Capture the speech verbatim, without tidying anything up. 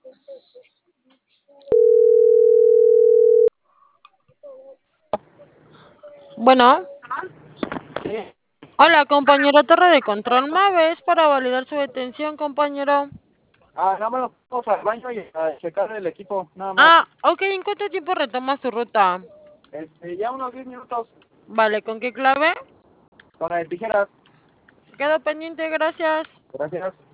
Bueno, Sí. hola compañero, torre de control Maves para validar su detención, compañero. Ah, nada más nos vamos al baño y a checar el equipo, nada más. Ah, ok, ¿en cuánto tiempo retoma su ruta? Este, ya unos diez minutos Vale, ¿con qué clave? con las tijeras. Quedo pendiente, gracias. Gracias.